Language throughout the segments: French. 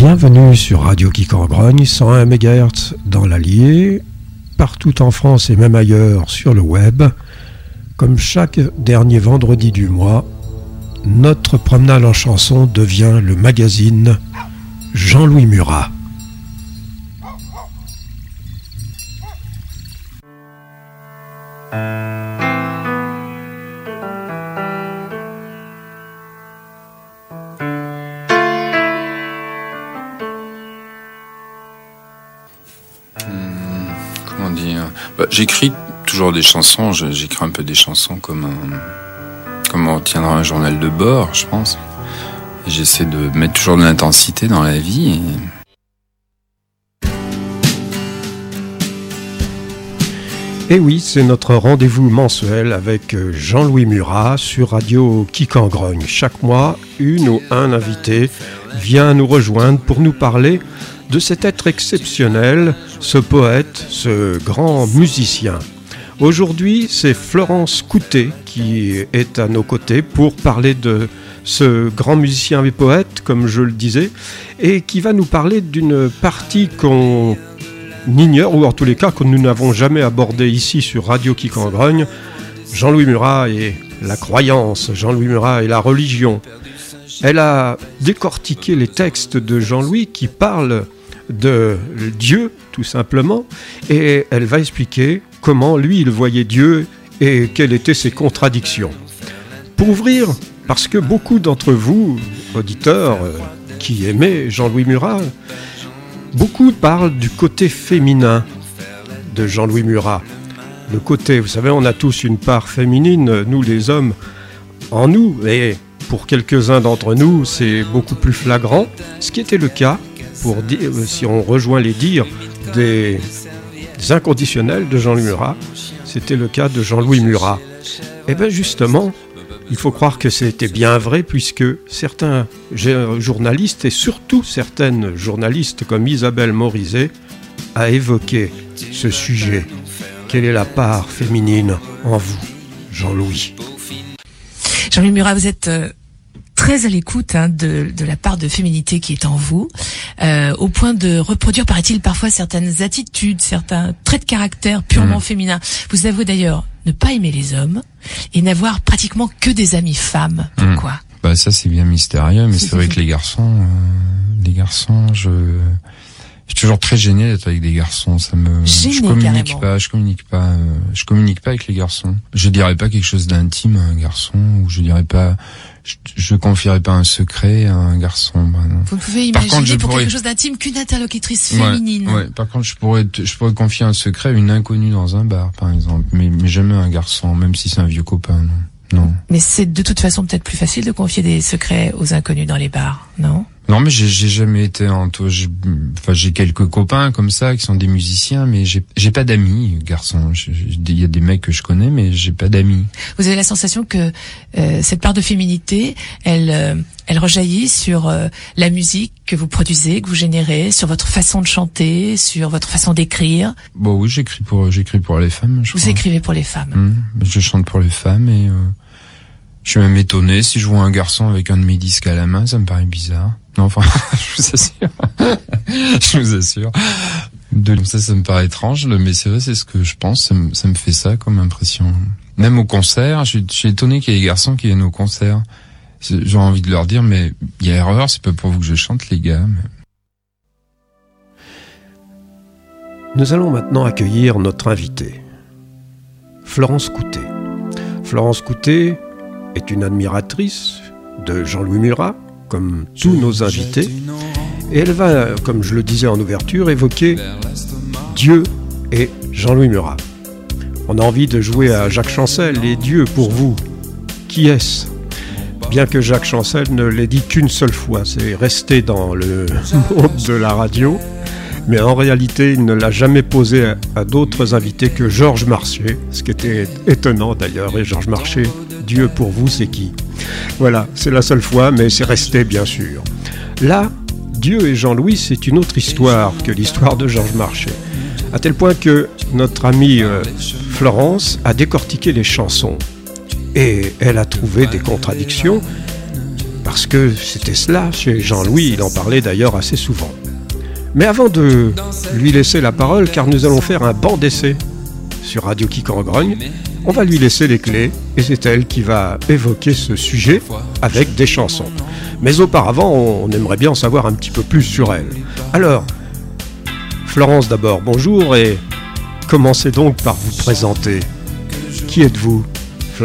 Bienvenue sur Radio Quicangrogne, 101 MHz dans l'Allier, partout en France et même ailleurs sur le web. Comme chaque dernier vendredi du mois, notre promenade en chanson devient le magazine Jean-Louis Murat. J'écris toujours des chansons, j'écris un peu des chansons comme on tiendra un journal de bord, je pense. Et j'essaie de mettre toujours de l'intensité dans la vie. Et oui, c'est notre rendez-vous mensuel avec Jean-Louis Murat sur Radio Quicangrogne. Chaque mois, une ou un invité vient nous rejoindre pour nous parler de cet être exceptionnel, ce poète, ce grand musicien. Aujourd'hui, c'est Florence Coutet qui est à nos côtés pour parler de ce grand musicien et poète, comme je le disais, et qui va nous parler d'une partie qu'on ignore, ou en tous les cas que nous n'avons jamais abordée ici sur Radio Quicangrogne. Jean-Louis Murat et la croyance, Jean-Louis Murat et la religion. Elle a décortiqué les textes de Jean-Louis qui parlent de Dieu, tout simplement, et elle va expliquer comment lui il voyait Dieu et quelles étaient ses contradictions. Pour ouvrir, parce que beaucoup d'entre vous, auditeurs, qui aimaient Jean-Louis Murat, beaucoup parlent du côté féminin de Jean-Louis Murat. Le côté, vous savez, on a tous une part féminine, nous les hommes, en nous, et pour quelques-uns d'entre nous, c'est beaucoup plus flagrant, ce qui était le cas, pour dire, si on rejoint les dires des inconditionnels de Jean-Louis Murat, c'était le cas de Jean-Louis Murat. Et bien justement, il faut croire que c'était bien vrai, puisque certains journalistes, et surtout certaines journalistes comme Isabelle Morizet, a évoqué ce sujet. Quelle est la part féminine en vous, Jean-Louis ? Jean-Louis Murat, vous êtes très à l'écoute de la part de féminité qui est en vous, au point de reproduire, paraît-il, parfois certaines attitudes, certains traits de caractère purement féminins. Vous avouez d'ailleurs ne pas aimer les hommes et n'avoir pratiquement que des amis femmes. Pourquoi ? Ça c'est bien mystérieux, mais c'est vrai que les garçons, je suis toujours très gêné d'être avec des garçons. Je communique pas avec les garçons. Je dirais pas quelque chose d'intime à un garçon, ou je dirais pas, je confierais pas un secret à un garçon. Vous pouvez imaginer quelque chose d'intime qu'une interlocutrice féminine. Ouais. Par contre, je pourrais confier un secret à une inconnue dans un bar, par exemple. Mais jamais à un garçon, même si c'est un vieux copain, non. Mais c'est de toute façon peut-être plus facile de confier des secrets aux inconnus dans les bars, non ? Non, mais j'ai jamais été j'ai quelques copains comme ça qui sont des musiciens, mais j'ai pas d'amis garçons. Il y a des mecs que je connais, mais j'ai pas d'amis. Vous avez la sensation que cette part de féminité, elle rejaillit sur la musique que vous produisez, que vous générez, sur votre façon de chanter, sur votre façon d'écrire. Bon, oui, j'écris pour les femmes. Vous écrivez pour les femmes. Je chante pour les femmes et je suis même étonné si je vois un garçon avec un de mes disques à la main, ça me paraît bizarre. Non, enfin, je vous assure. Ça me paraît étrange, mais c'est vrai, c'est ce que je pense, ça me fait ça comme impression. Même au concert, je suis étonné qu'il y ait des garçons qui viennent au concert. J'ai envie de leur dire, mais il y a erreur, c'est pas pour vous que je chante, les gars. Nous allons maintenant accueillir notre invitée, Florence Coutet. Florence Coutet est une admiratrice de Jean-Louis Murat, comme tous nos invités, et elle va, comme je le disais en ouverture, évoquer Dieu et Jean-Louis Murat. On a envie de jouer à Jacques Chancel, et Dieu pour vous, qui est-ce ? Bien que Jacques Chancel ne l'ait dit qu'une seule fois, c'est resté dans le monde de la radio, mais en réalité il ne l'a jamais posé à d'autres invités que Georges Marchais, ce qui était étonnant d'ailleurs, et Georges Marchais, Dieu pour vous, c'est qui ? Voilà, c'est la seule fois, mais c'est resté bien sûr. Là, Dieu et Jean-Louis, c'est une autre histoire que l'histoire de Georges Marchais, à tel point que notre amie Florence a décortiqué les chansons, et elle a trouvé des contradictions parce que c'était cela chez Jean-Louis, il en parlait d'ailleurs assez souvent. Mais avant de lui laisser la parole, car nous allons faire un banc d'essai sur Radio Quicangrogne, on va lui laisser les clés et c'est elle qui va évoquer ce sujet avec des chansons. Mais auparavant, on aimerait bien en savoir un petit peu plus sur elle. Alors, Florence d'abord, bonjour et commencez donc par vous présenter. Qui êtes-vous, Florence ?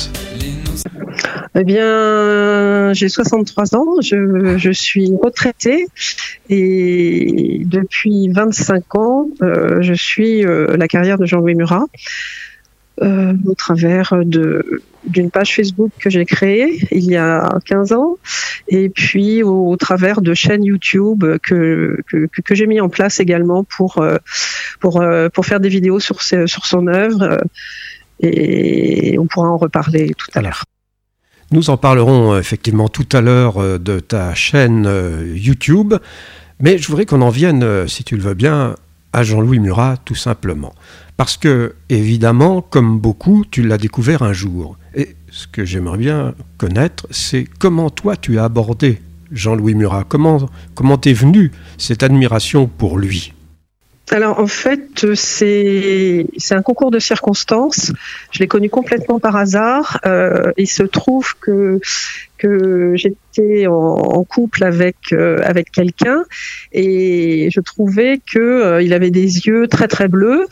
Eh bien, j'ai 63 ans, je suis retraitée et depuis 25 ans, je suis la carrière de Jean-Louis Murat au travers d'une page Facebook que j'ai créée il y a 15 ans et puis au travers de chaînes YouTube que j'ai mis en place également pour faire des vidéos sur son œuvre et on pourra en reparler tout à l'heure. Nous en parlerons effectivement tout à l'heure de ta chaîne YouTube, mais je voudrais qu'on en vienne, si tu le veux bien, à Jean-Louis Murat tout simplement. Parce que, évidemment, comme beaucoup, tu l'as découvert un jour. Et ce que j'aimerais bien connaître, c'est comment toi tu as abordé Jean-Louis Murat. Comment t'es venue cette admiration pour lui ? Alors en fait, c'est un concours de circonstances. Je l'ai connu complètement par hasard. Il se trouve que j'étais en couple avec quelqu'un et je trouvais que il avait des yeux très très bleus.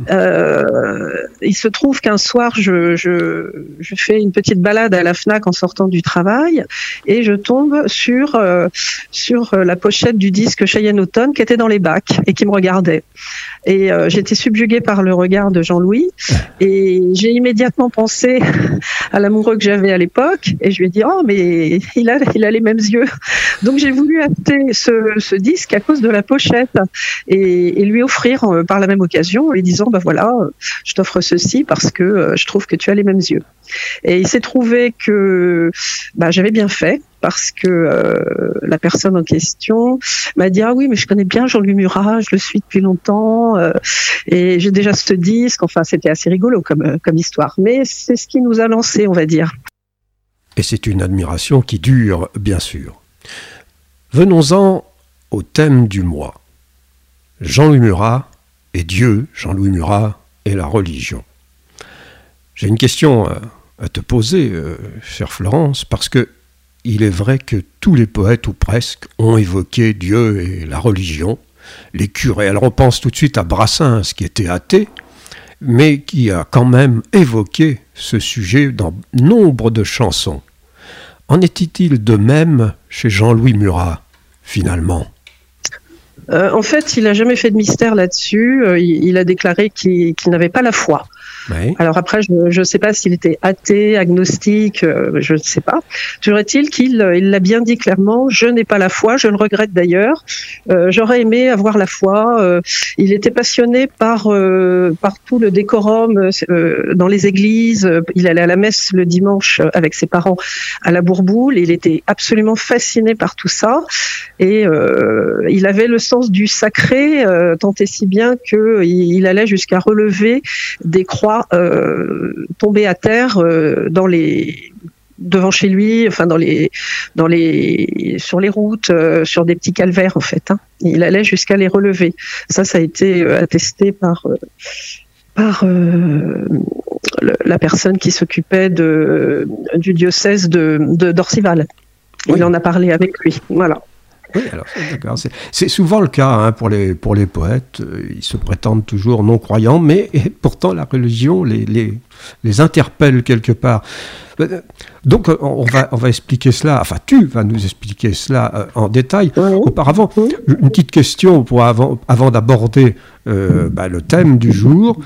Il se trouve qu'un soir je fais une petite balade à la Fnac en sortant du travail et je tombe sur la pochette du disque Cheyenne Automne qui était dans les bacs et qui me regardait. Et j'étais subjuguée par le regard de Jean-Louis et j'ai immédiatement pensé à l'amoureux que j'avais à l'époque et je lui ai dit oh mais il a les mêmes yeux. Donc j'ai voulu acheter ce disque à cause de la pochette et lui offrir par la même occasion en lui disant bah voilà, je t'offre ceci parce que je trouve que tu as les mêmes yeux. Et il s'est trouvé que j'avais bien fait parce que la personne en question m'a dit ah oui mais je connais bien Jean-Louis Murat, je le suis depuis longtemps et j'ai déjà ce disque. Enfin c'était assez rigolo comme histoire, mais c'est ce qui nous a lancé on va dire. Et c'est une admiration qui dure, bien sûr. Venons-en au thème du mois. Jean-Louis Murat et Dieu, Jean-Louis Murat et la religion. J'ai une question à te poser, chère Florence, parce que il est vrai que tous les poètes, ou presque, ont évoqué Dieu et la religion, les curés. Alors on pense tout de suite à Brassens, qui était athée, mais qui a quand même évoqué ce sujet dans nombre de chansons. En était-il de même chez Jean-Louis Murat, finalement ? En fait, il n'a jamais fait de mystère là-dessus. Il a déclaré qu'il n'avait pas la foi. Oui. Alors après, je ne sais pas s'il était athée, agnostique, je ne sais pas. Toujours est-il qu'il l'a bien dit clairement, je n'ai pas la foi, je le regrette d'ailleurs. J'aurais aimé avoir la foi. Il était passionné par tout le décorum dans les églises. Il allait à la messe le dimanche avec ses parents à la Bourboule. Il était absolument fasciné par tout ça. Et il avait le sens du sacré, tant et si bien qu'il allait jusqu'à relever des croix tombées à terre devant chez lui, enfin sur les routes, sur des petits calvaires en fait. Hein. Il allait jusqu'à les relever. Ça a été attesté par la personne qui s'occupait du diocèse d'Orcival. Oui. Il en a parlé avec lui. Voilà. Oui, alors d'accord. C'est souvent le cas hein, pour les poètes. Ils se prétendent toujours non-croyants, mais pourtant la religion les interpelle quelque part. Donc on va expliquer cela. Enfin, tu vas nous expliquer cela en détail. Oui. Auparavant, une petite question avant d'aborder le thème du jour.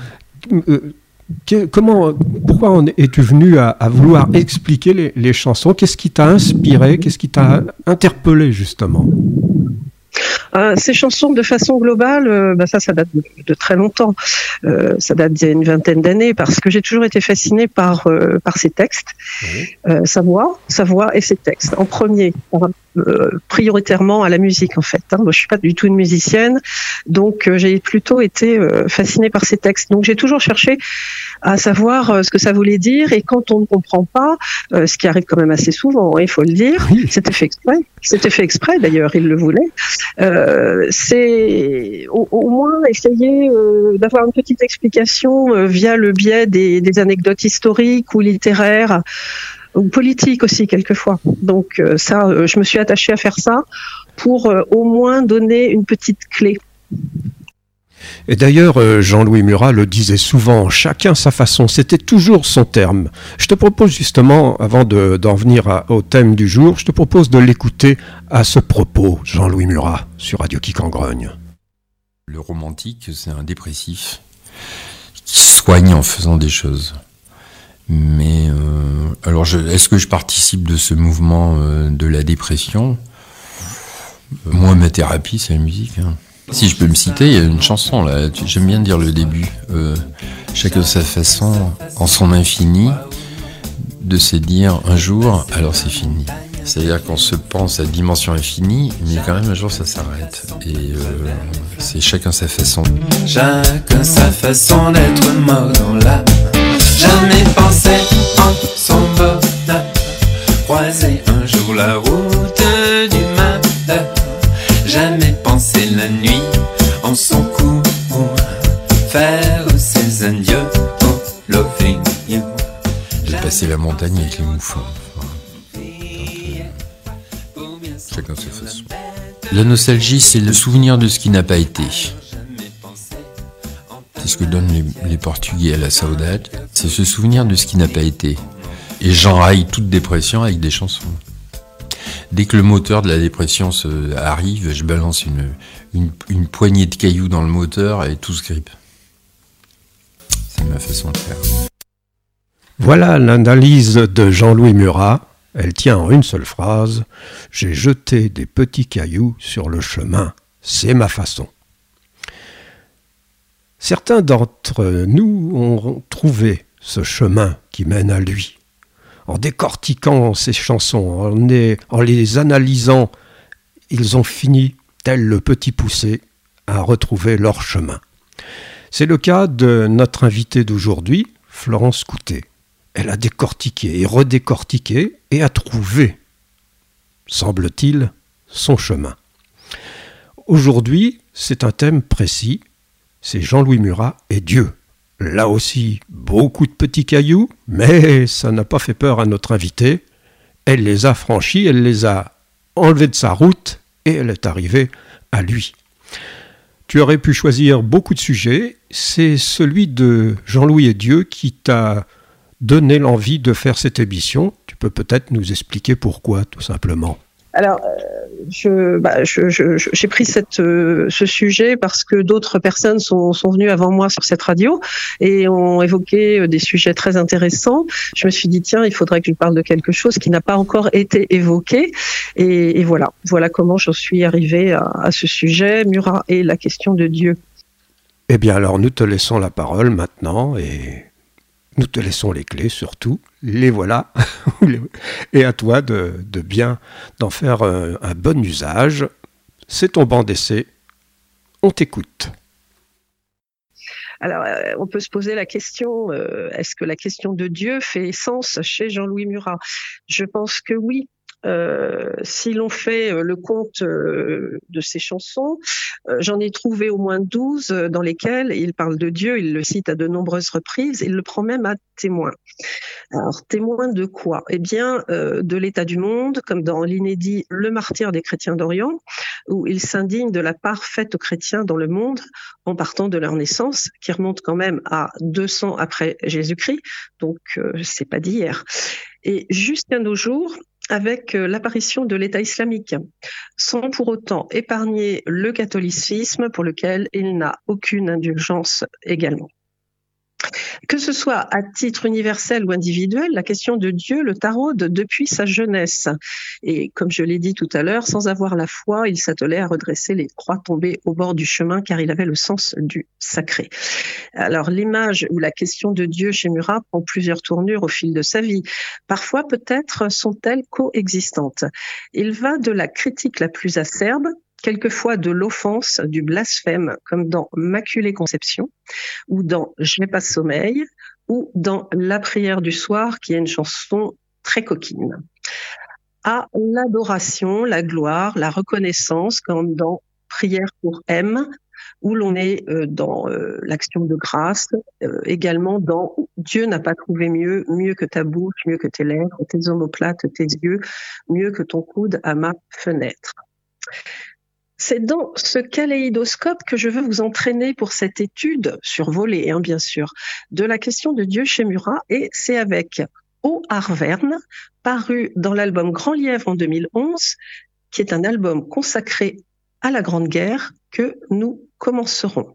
Pourquoi es-tu venu à vouloir expliquer les chansons ? Qu'est-ce qui t'a inspiré ? Qu'est-ce qui t'a interpellé justement ? Ces chansons, de façon globale, ça date de très longtemps. Ça date d'il y a une vingtaine d'années, parce que j'ai toujours été fascinée par ses textes, sa voix et ses textes. En premier, prioritairement à la musique en fait. Moi, je suis pas du tout une musicienne, donc j'ai plutôt été fascinée par ces textes. Donc j'ai toujours cherché à savoir ce que ça voulait dire, et quand on ne comprend pas, ce qui arrive quand même assez souvent, il faut le dire, c'était fait exprès. C'était fait exprès d'ailleurs, il le voulait. C'est au moins essayer d'avoir une petite explication via le biais des anecdotes historiques ou littéraires, ou politiques aussi quelquefois. Donc ça, je me suis attachée à faire ça pour au moins donner une petite clé. Et d'ailleurs, Jean-Louis Murat le disait souvent, chacun sa façon, c'était toujours son terme. Je te propose justement, avant d'en venir au thème du jour, je te propose de l'écouter à ce propos, Jean-Louis Murat, sur Radio Qui Qu'en Grogne. Le romantique, c'est un dépressif qui soigne en faisant des choses. Mais alors, est-ce que je participe de ce mouvement de la dépression ? Moi, ma thérapie, c'est la musique. Si je peux me citer, il y a une chanson là, j'aime bien dire le début. Chacun sa façon, en son infini, de se dire un jour, alors c'est fini. C'est-à-dire qu'on se pense à dimension infinie, mais quand même un jour ça s'arrête. Et c'est chacun sa façon. Chacun sa façon d'être mort dans l'âme. Jamais pensé en son bonheur. Croiser un jour la route du malheur. Jamais pensé la nuit en son cou. Faire ses adieux, oh loving you. J'ai passé la montagne avec les mouflons. Chacun sa façon. La nostalgie, c'est le souvenir de ce qui n'a pas été. C'est ce que donnent les Portugais à la saudade. C'est se souvenir de ce qui n'a pas été. Et j'enraille toute dépression avec des chansons. Dès que le moteur de la dépression arrive, je balance une poignée de cailloux dans le moteur et tout se grippe. C'est ma façon de faire. Voilà l'analyse de Jean-Louis Murat. Elle tient en une seule phrase. « J'ai jeté des petits cailloux sur le chemin. C'est ma façon. » Certains d'entre nous ont trouvé ce chemin qui mène à lui. En décortiquant ces chansons, en les analysant, ils ont fini, tel le petit poucet, à retrouver leur chemin. C'est le cas de notre invitée d'aujourd'hui, Florence Coutet. Elle a décortiqué et redécortiqué et a trouvé, semble-t-il, son chemin. Aujourd'hui, c'est un thème précis, c'est Jean-Louis Murat et Dieu. Là aussi, beaucoup de petits cailloux, mais ça n'a pas fait peur à notre invitée. Elle les a franchis, elle les a enlevés de sa route et elle est arrivée à lui. Tu aurais pu choisir beaucoup de sujets, c'est celui de Jean-Louis et Dieu qui t'a donné l'envie de faire cette émission. Tu peux peut-être nous expliquer pourquoi, tout simplement. Alors, j'ai pris ce sujet parce que d'autres personnes sont venues avant moi sur cette radio et ont évoqué des sujets très intéressants. Je me suis dit, tiens, il faudrait que je parle de quelque chose qui n'a pas encore été évoqué. Et voilà comment j'en suis arrivée à ce sujet, Murat et la question de Dieu. Eh bien, alors, nous te laissons la parole maintenant et nous te laissons les clés surtout. Les voilà. Et à toi de bien d'en faire un bon usage. C'est ton banc d'essai. On t'écoute. Alors, on peut se poser la question, est-ce que la question de Dieu fait sens chez Jean-Louis Murat ? Je pense que oui. Si l'on fait le compte de ses chansons, j'en ai trouvé au moins 12 dans lesquelles il parle de Dieu, il le cite à de nombreuses reprises, il le prend même à témoin. Alors, témoin de quoi ? Eh bien, de l'état du monde, comme dans l'inédit « Le martyr des chrétiens d'Orient », où il s'indigne de la part faite aux chrétiens dans le monde en partant de leur naissance, qui remonte quand même à 200 après Jésus-Christ, donc c'est pas d'hier. Et jusqu'à nos jours, avec l'apparition de l'État islamique, sans pour autant épargner le catholicisme pour lequel il n'a aucune indulgence également. Que ce soit à titre universel ou individuel, la question de Dieu le taraude depuis sa jeunesse. Et comme je l'ai dit tout à l'heure, sans avoir la foi, il s'attelait à redresser les croix tombées au bord du chemin car il avait le sens du sacré. Alors l'image ou la question de Dieu chez Murat prend plusieurs tournures au fil de sa vie. Parfois peut-être sont-elles coexistantes. Il va de la critique la plus acerbe, quelquefois de l'offense, du blasphème, comme dans Maculée Conception, ou dans Je n'ai pas sommeil, ou dans La prière du soir, qui est une chanson très coquine. À l'adoration, la gloire, la reconnaissance, comme dans Prière pour M, où l'on est dans l'action de grâce, également dans Dieu n'a pas trouvé mieux que ta bouche, mieux que tes lèvres, tes omoplates, tes yeux, mieux que ton coude à ma fenêtre. C'est dans ce kaléidoscope que je veux vous entraîner pour cette étude survolée, bien sûr, de la question de Dieu chez Murat, et c'est avec Au Arverne, paru dans l'album Grand Lièvre en 2011, qui est un album consacré à la Grande Guerre, que nous commencerons.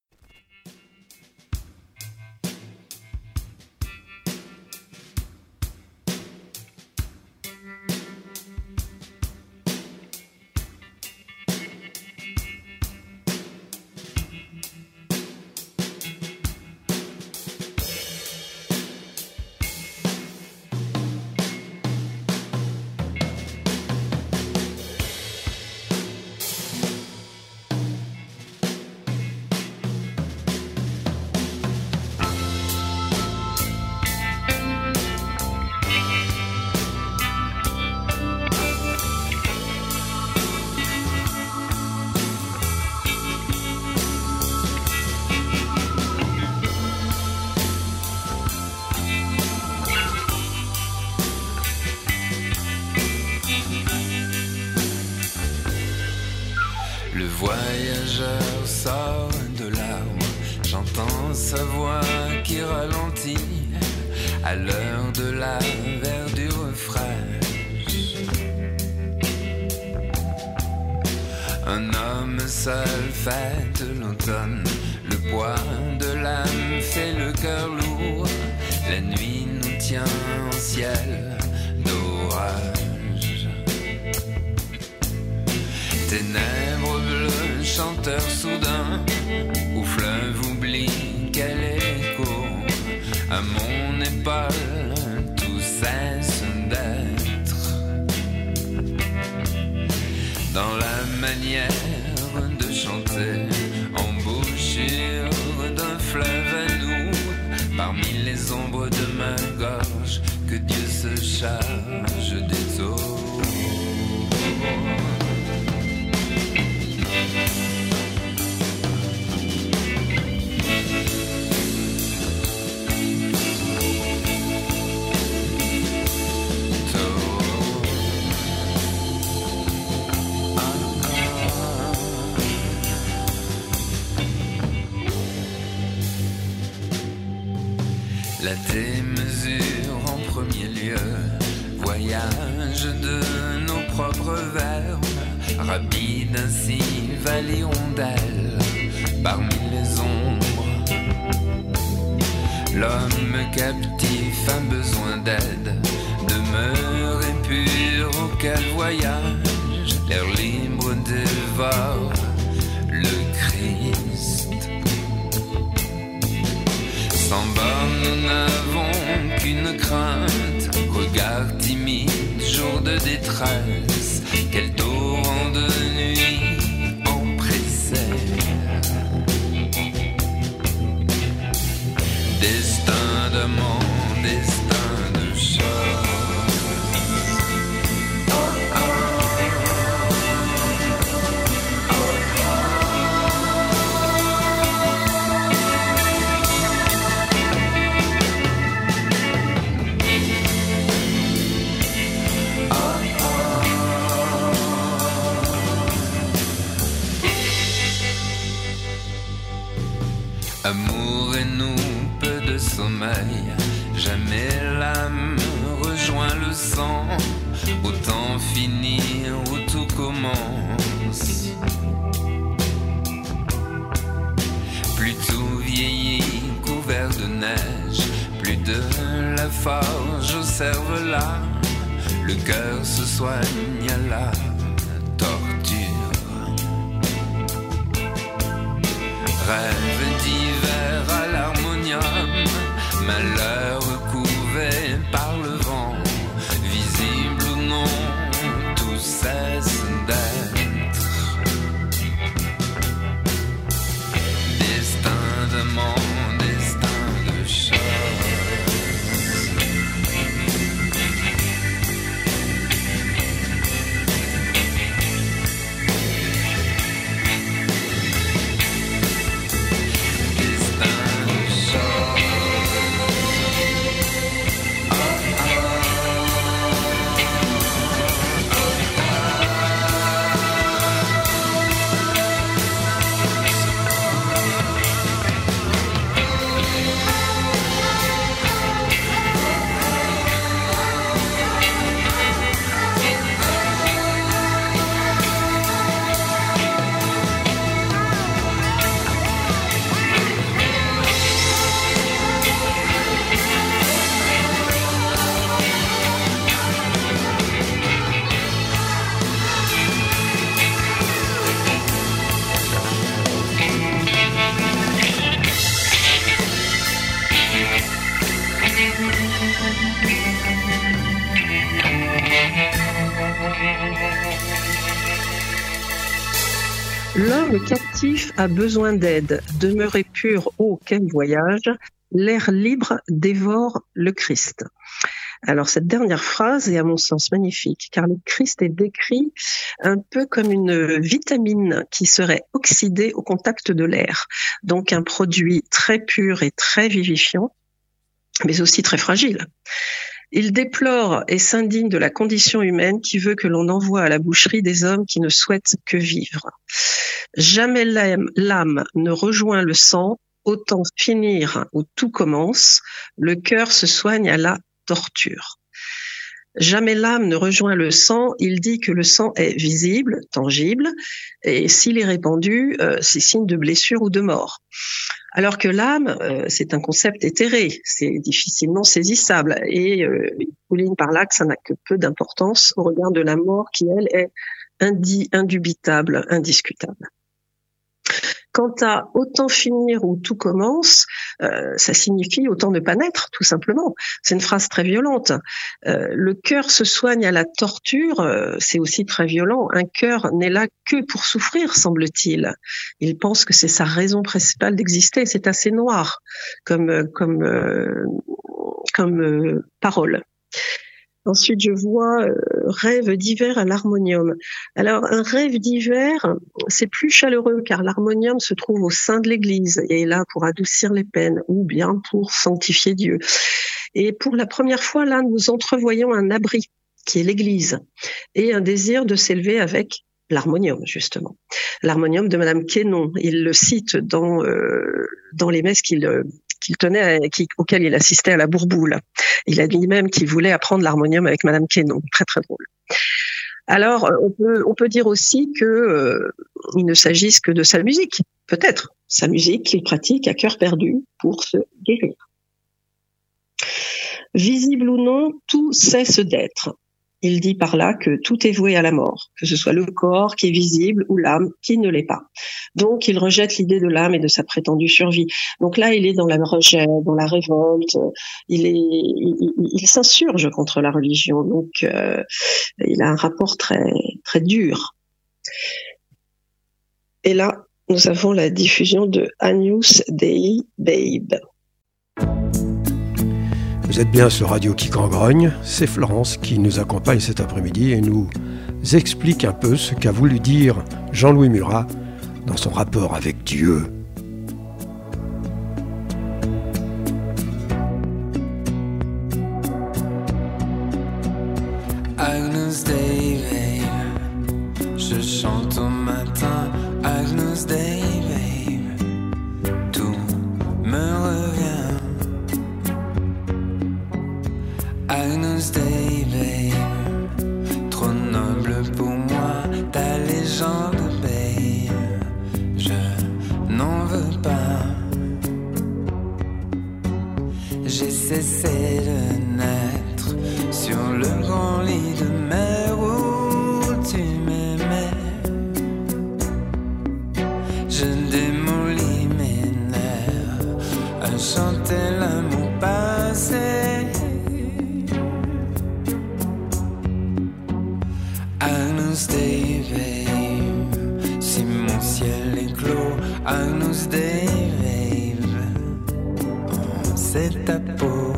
Voyageur sort de l'arbre, j'entends sa voix qui ralentit à l'heure de la verdure fraîche. Un homme seul fête l'automne, le poids de l'âme fait le cœur lourd. La nuit nous tient en ciel d'orage. Ténèbres bleues, chanteur soudain, où fleuve oublie quel écho. À mon épaule, tout cesse d'être. Dans la manière de chanter, embouchure d'un fleuve à nous, parmi les ombres de ma gorge, que Dieu se charge des eaux. La démesure en premier lieu, voyage de nos propres verbes, rapide ainsi, valions d'elle, parmi les ombres. L'homme captif a besoin d'aide, demeurer pur auquel voyage, l'air libre dévore le Christ. Sans borne, nous n'avons qu'une crainte, regard timide, jour de détresse, quel torrent de nuit en précède. Destin d'amant, destin de chose. Amour et nous, peu de sommeil, jamais l'âme rejoint le sang, autant finir où tout commence. Plus tout vieillit, couvert de de la forge au cervelas, le cœur se soigne à la torture. Rêve d'hiver à l'harmonium, malheur couvé par le vent, visible ou non, tout cesse d'être. Destin d'amant, destin de chose. L'homme captif a besoin d'aide. Demeurez pur, ô quel voyage. L'air libre dévore le Christ. Alors cette dernière phrase est à mon sens magnifique, car le Christ est décrit un peu comme une vitamine qui serait oxydée au contact de l'air. Donc un produit très pur et très vivifiant, mais aussi très fragile. Il déplore et s'indigne de la condition humaine qui veut que l'on envoie à la boucherie des hommes qui ne souhaitent que vivre. Jamais l'âme ne rejoint le sang, autant finir où tout commence, le cœur se soigne à la torture. Jamais l'âme ne rejoint le sang, il dit que le sang est visible, tangible, et s'il est répandu, c'est signe de blessure ou de mort. Alors que l'âme, c'est un concept éthéré, c'est difficilement saisissable, et il souligne par là que ça n'a que peu d'importance au regard de la mort qui, elle, est indubitable, indiscutable. Quant à autant finir où tout commence, ça signifie autant ne pas naître, tout simplement. C'est une phrase très violente. Le cœur se soigne à la torture, c'est aussi très violent. Un cœur n'est là que pour souffrir, semble-t-il. Il pense que c'est sa raison principale d'exister. C'est assez noir comme parole. Ensuite, je vois rêve d'hiver à l'harmonium. Alors, un rêve d'hiver, c'est plus chaleureux car l'harmonium se trouve au sein de l'Église et est là pour adoucir les peines ou bien pour sanctifier Dieu. Et pour la première fois, là, nous entrevoyons un abri qui est l'Église et un désir de s'élever avec l'harmonium, justement. L'harmonium de Madame Quénon, il le cite dans les messes qu'il tenait, auquel il assistait à la Bourboule. Il a dit même qu'il voulait apprendre l'harmonium avec Madame Quénon. Très, très drôle. Alors, on peut dire aussi que il ne s'agisse que de sa musique. Peut-être. Sa musique qu'il pratique à cœur perdu pour se guérir. Visible ou non, tout cesse d'être. Il dit par là que tout est voué à la mort, que ce soit le corps qui est visible ou l'âme qui ne l'est pas. Donc, il rejette l'idée de l'âme et de sa prétendue survie. Donc là, il est dans le rejet, dans la révolte. Il s'insurge contre la religion. Donc, il a un rapport très, très dur. Et là, nous avons la diffusion de Agnus Dei Babe. Vous êtes bien sur Radio Quicangrogne, c'est Florence qui nous accompagne cet après-midi et nous explique un peu ce qu'a voulu dire Jean-Louis Murat dans son rapport avec Dieu. Agnus Dei babe, je chante au matin. Agnus Dei babe, tout me revient. Agnus Dei babe, trop noble pour moi, ta légende babe, je n'en veux pas. J'essaie cessé de naître sur le grand lit de mer où tu m'aimais. Je démolis mes nerfs à chanter l'amour passé. Agnus Dei, babe, si mon ciel est clos, Agnus Dei, babe, oh, c'est ta peau.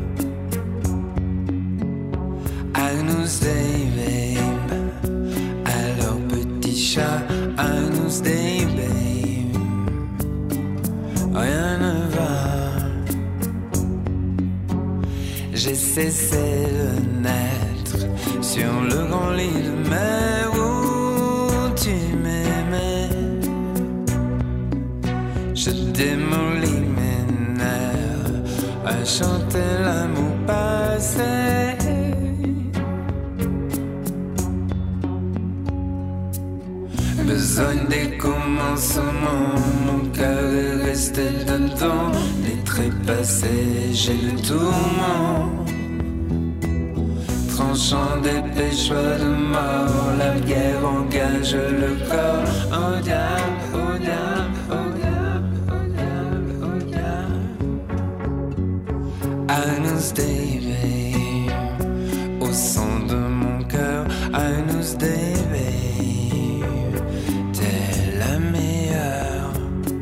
Agnus Dei, babe, alors petit chat, Agnus Dei, babe, rien ne va. J'ai cessé de naître sur le grand lit de mer où tu m'aimais. Je démolis mes nerfs à chanter l'amour passé. Besogne des commencements, mon cœur est resté dedans. Les traits passés, j'ai le tourment. Tranchant d'épais choix de mort, la guerre engage le corps. Oh diable, oh diable, oh diable, oh diable, oh diable. Agnus Dei, babe, au son de mon cœur, Agnus Dei, babe, t'es la meilleure.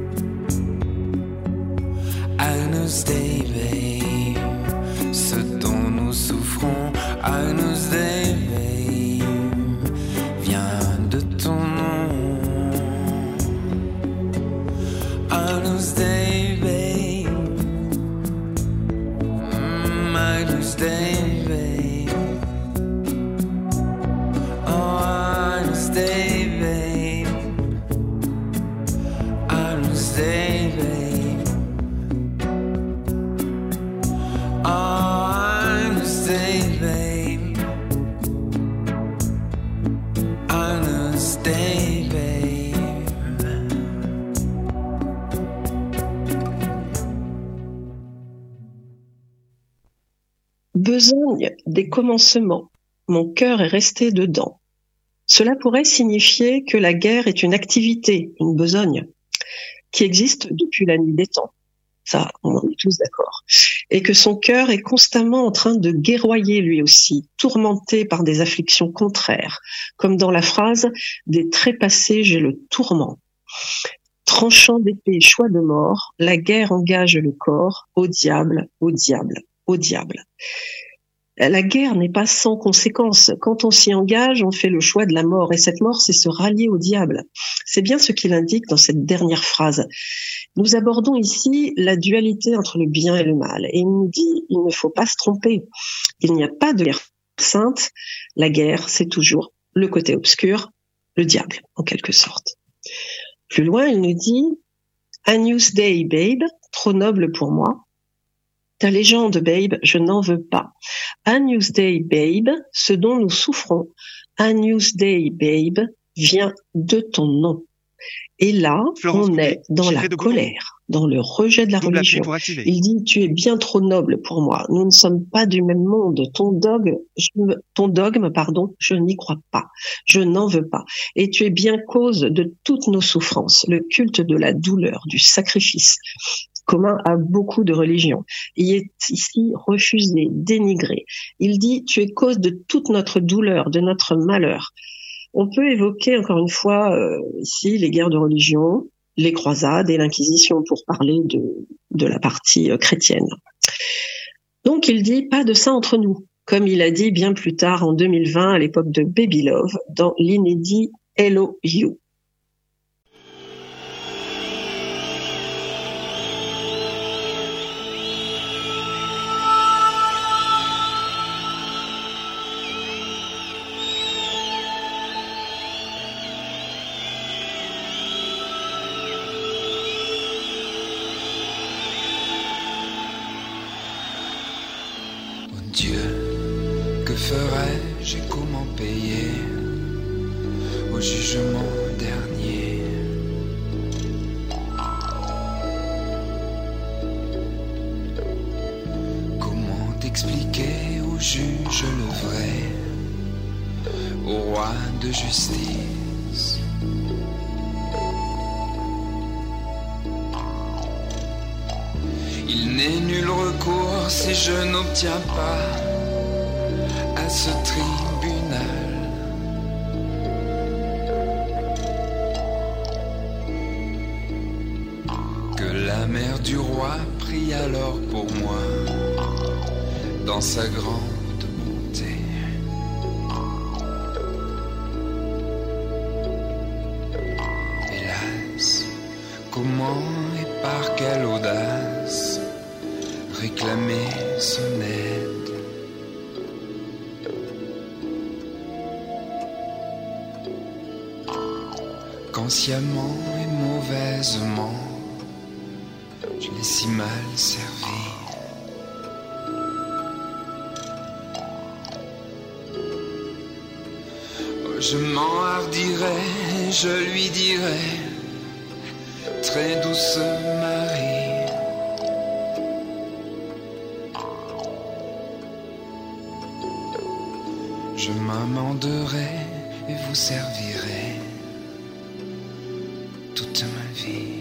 Agnus Dei, babe, ce dont nous souffrons, Agnus Dei, babe, vient de ton nom. Agnus Dei, babe, Agnus Dei, babe, oh Agnus Dei, babe, Agnus Dei, babe, oh Agnus Dei, babe, Agnus Dei, babe. Besogne des commencements, mon cœur est resté dedans. Cela pourrait signifier que la guerre est une activité, une besogne, qui existe depuis la nuit des temps. Ça, on en est tous d'accord. Et que son cœur est constamment en train de guerroyer lui aussi, tourmenté par des afflictions contraires, comme dans la phrase « Des trépassés, j'ai le tourment ». Tranchant d'épée, choix de mort, la guerre engage le corps, au diable, au diable, au diable. La guerre n'est pas sans conséquences. Quand on s'y engage, on fait le choix de la mort. Et cette mort, c'est se rallier au diable. C'est bien ce qu'il indique dans cette dernière phrase. Nous abordons ici la dualité entre le bien et le mal. Et il nous dit, il ne faut pas se tromper. Il n'y a pas de guerre sainte. La guerre, c'est toujours le côté obscur, le diable, en quelque sorte. Plus loin, il nous dit, Agnus Dei, babe, trop noble pour moi. Ta légende, babe, je n'en veux pas. Agnus Dei, babe, ce dont nous souffrons. Agnus Dei, babe, vient de ton nom. Et là, Florence on est dans la colère, dans le rejet de la religion. Il dit, tu es bien trop noble pour moi. Nous ne sommes pas du même monde. Ton dogme, je n'y crois pas. Je n'en veux pas. Et tu es bien cause de toutes nos souffrances. Le culte de la douleur, du sacrifice, commun à beaucoup de religions. Il est ici refusé, dénigré. Il dit, tu es cause de toute notre douleur, de notre malheur. On peut évoquer encore une fois ici les guerres de religion, les croisades et l'Inquisition pour parler de la partie chrétienne. Donc il dit pas de ça entre nous, comme il a dit bien plus tard en 2020 à l'époque de Baby Love dans l'inédit Hello You. Dieu, que ferais-je et comment payer au jugement dernier? expliquer au juge le vrai, au roi de justice. Il n'est nul recours si je n'obtiens pas à ce tribunal. Que la mère du roi prie alors pour moi dans sa grande bonté. Hélas, comment et par quelle audace réclamer son aide? Quand sciemment et mauvaisement je l'ai si mal servi. Oh, je m'enhardirai, je lui dirai, très douce Marie, je m'amenderai et vous servirai toute ma vie.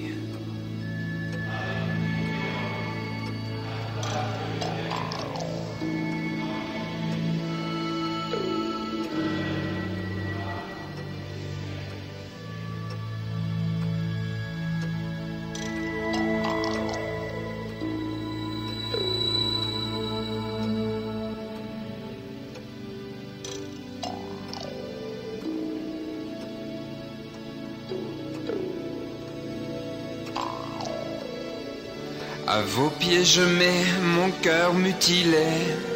À vos pieds je mets mon cœur mutilé,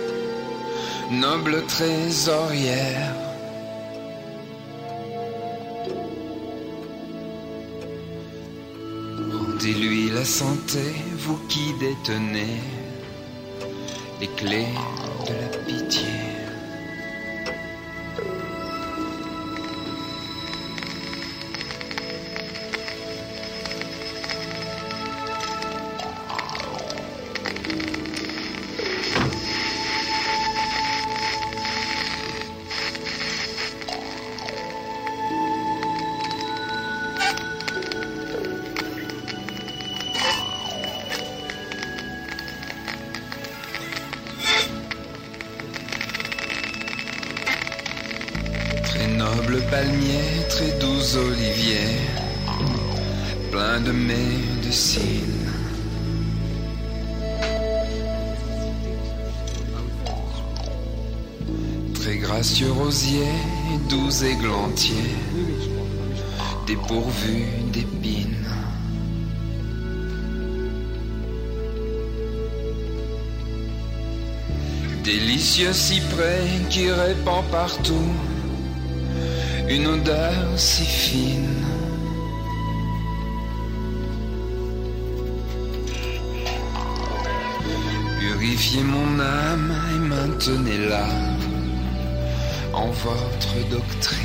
noble trésorière. Rendez-lui la santé, vous qui détenez les clés de la pitié. Noble palmier, très doux olivier, plein de médecine. Très gracieux rosier, doux églantier, dépourvu d'épines. Délicieux cyprès qui répand partout une odeur si fine. Purifiez mon âme et maintenez-la en votre doctrine.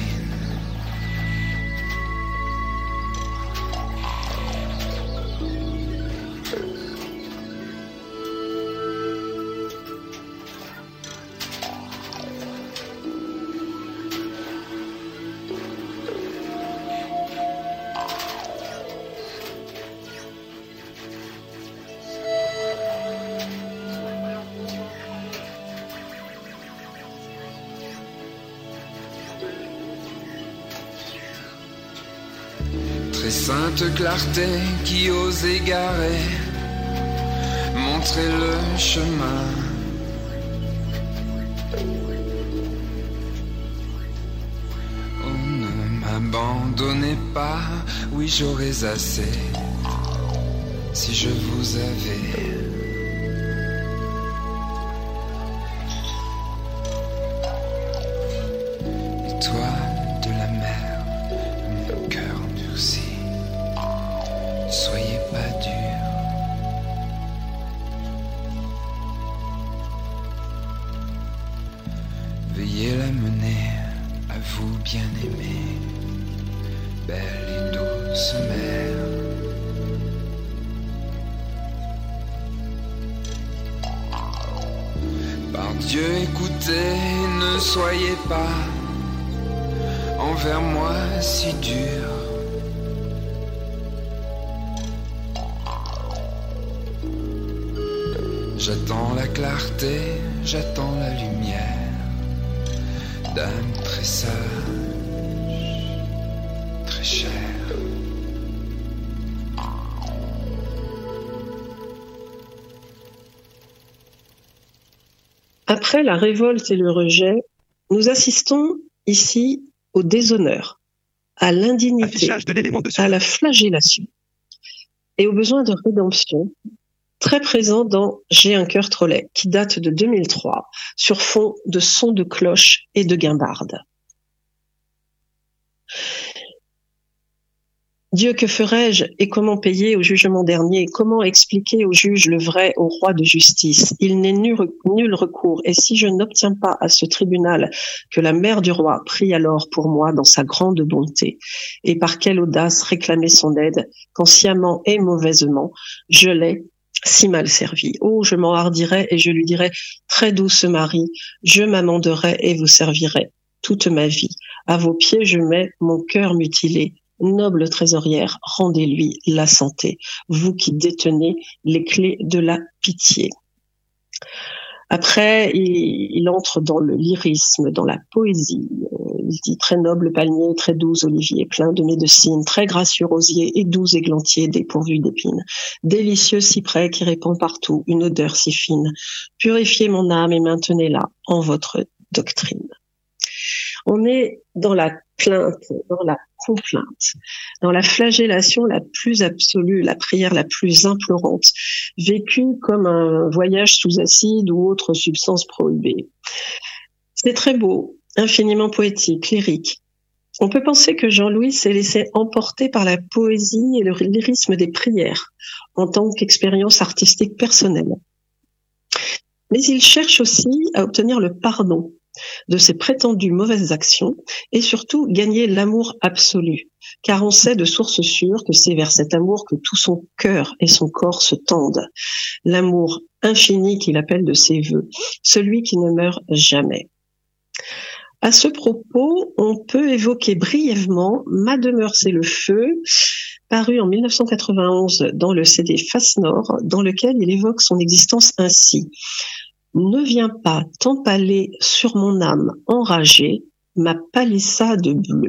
Très sainte clarté qui ose égarer, montrez le chemin. Oh, ne m'abandonnez pas, oui j'aurais assez, si je vous avais. Étoile de la mer, mon cœur durci. Soyez pas dur. Veuillez la mener à vous bien-aimés, belle et douce mère. Dieu, écoutez, ne soyez pas envers moi si dur. J'attends la clarté, j'attends la lumière d'âme très sage, très chère. Après la révolte et le rejet, nous assistons ici au déshonneur, à l'indignité, à la flagellation et au besoin de rédemption, très présent dans « J'ai un cœur trop laid » qui date de 2003, sur fond de sons de cloches et de guimbardes. Dieu, que ferais-je et comment payer au jugement dernier? Comment expliquer au juge le vrai, au roi de justice? Il n'est nul recours, et si je n'obtiens pas à ce tribunal que la mère du roi prie alors pour moi dans sa grande bonté, et par quelle audace réclamer son aide, quand sciemment et mauvaisement je l'ai si mal servi. Oh, je m'enhardirai et je lui dirai, très douce Marie, je m'amenderai et vous servirai toute ma vie. À vos pieds je mets mon cœur mutilé. Noble trésorière, rendez-lui la santé, vous qui détenez les clés de la pitié. Après, il entre dans le lyrisme, dans la poésie. Il dit très noble palmier, très doux olivier, plein de médecine, très gracieux rosier et doux églantier dépourvu d'épines. Délicieux cyprès qui répand partout une odeur si fine. Purifiez mon âme et maintenez-la en votre doctrine. On est dans la plainte, dans la complainte, dans la flagellation la plus absolue, la prière la plus implorante, vécue comme un voyage sous acide ou autre substance prohibée. C'est très beau, infiniment poétique, lyrique. On peut penser que Jean-Louis s'est laissé emporter par la poésie et le lyrisme des prières, en tant qu'expérience artistique personnelle. Mais il cherche aussi à obtenir le pardon de ses prétendues mauvaises actions et surtout gagner l'amour absolu, car on sait de source sûre que c'est vers cet amour que tout son cœur et son corps se tendent, l'amour infini qu'il appelle de ses vœux, celui qui ne meurt jamais. À ce propos, on peut évoquer brièvement « Ma demeure c'est le feu », paru en 1991 dans le CD Face Nord, dans lequel il évoque son existence ainsi. Ne viens pas t'empaler sur mon âme enragée, ma palissade bleue.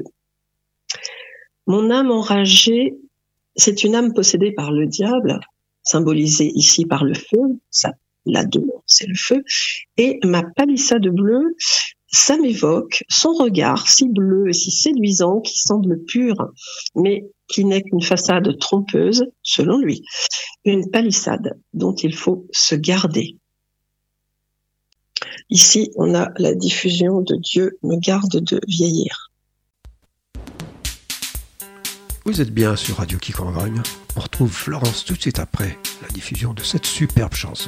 Mon âme enragée, c'est une âme possédée par le diable, symbolisée ici par le feu, la demeure, c'est le feu, et ma palissade bleue, ça m'évoque son regard si bleu et si séduisant qui semble pur, mais qui n'est qu'une façade trompeuse, selon lui, une palissade dont il faut se garder. Ici, on a la diffusion de Dieu me garde de vieillir. Vous êtes bien sur Radio Quicongrogne. On retrouve Florence tout de suite après la diffusion de cette superbe chanson.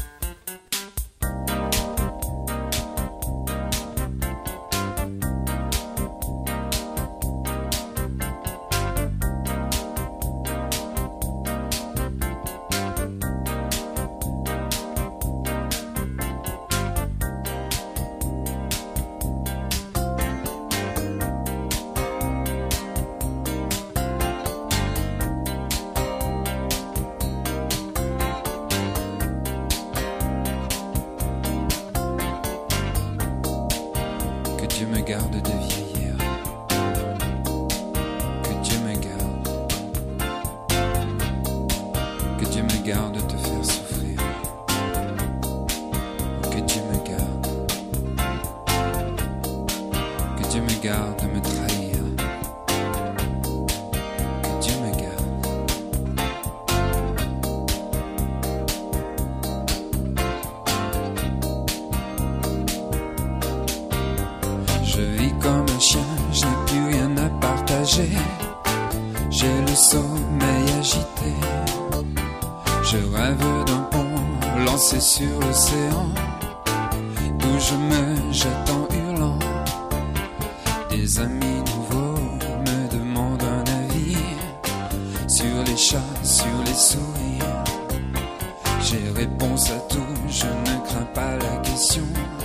J'ai le sommeil agité, je rêve d'un pont lancé sur l'océan, où je me jette en hurlant. Des amis nouveaux me demandent un avis sur les chats, sur les souris. J'ai réponse à tout, je ne crains pas la question.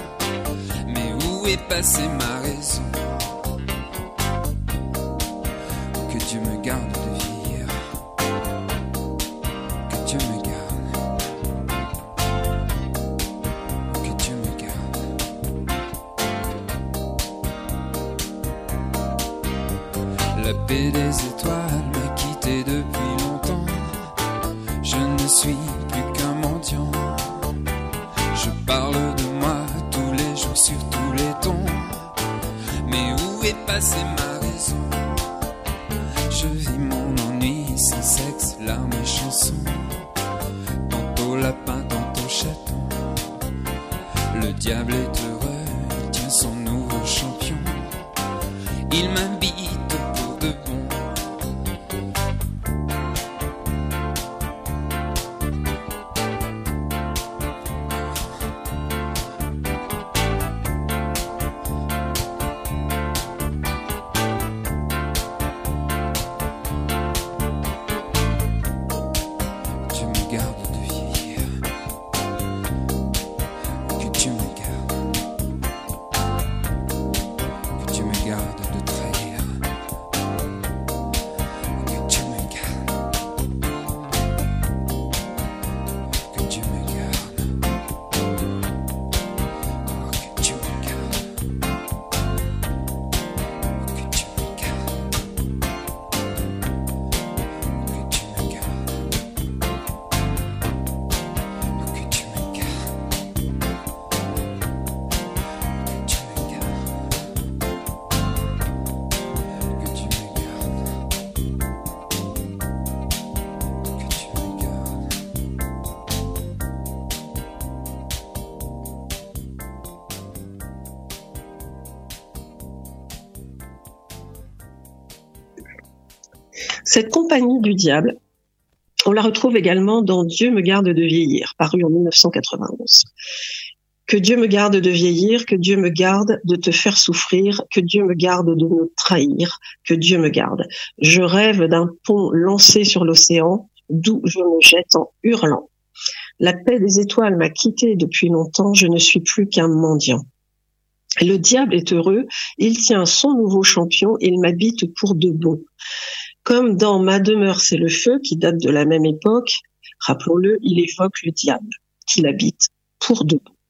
est passée ma raison? Que Dieu me garde de vieillir. Que Dieu me garde. Que Dieu me garde. La paix des étoiles m'a quitté depuis longtemps. Je ne suis plus qu'un mendiant. Je parle de moi tous les jours sur tous les tons. Mais où est passée ma raison? Je vis mon ennui sans sexe, larmes et chansons. Tantôt lapin, tantôt chaton. Le diable est heureux, il tient son nouveau champion. Il m'habite pour de bon. Cette compagnie du diable, on la retrouve également dans Dieu me garde de vieillir, paru en 1991. Que Dieu me garde de vieillir, que Dieu me garde de te faire souffrir, que Dieu me garde de me trahir, que Dieu me garde. Je rêve d'un pont lancé sur l'océan, d'où je me jette en hurlant. La paix des étoiles m'a quitté depuis longtemps, je ne suis plus qu'un mendiant. Le diable est heureux, il tient son nouveau champion, il m'habite pour de bon. Comme dans Ma demeure, c'est le feu, qui date de la même époque, rappelons-le, il évoque le diable, qui l'habite pour de bon.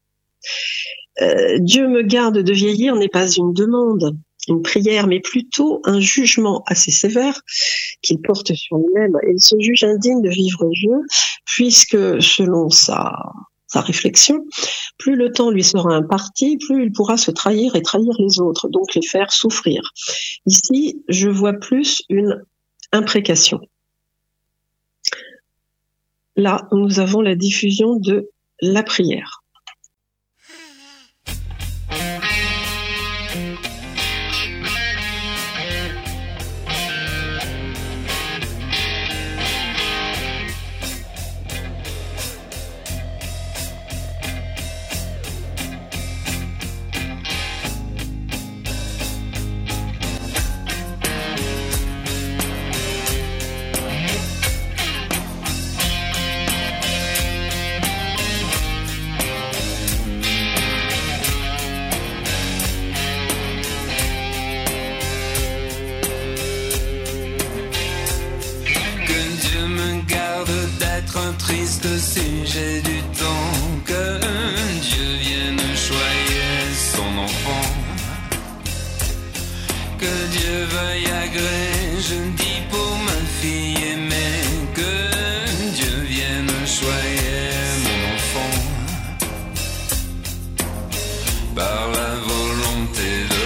Dieu me garde de vieillir n'est pas une demande, une prière, mais plutôt un jugement assez sévère qu'il porte sur lui-même. Il se juge indigne de vivre vieux, puisque selon sa réflexion, plus le temps lui sera imparti, plus il pourra se trahir et trahir les autres, donc les faire souffrir. Ici, je vois plus une imprécation. Là, nous avons la diffusion de la prière. Sujet du temps, que Dieu vienne choyer son enfant, que Dieu veuille agréer, je dis pour ma fille aimée, que Dieu vienne choyer mon enfant, par la volonté de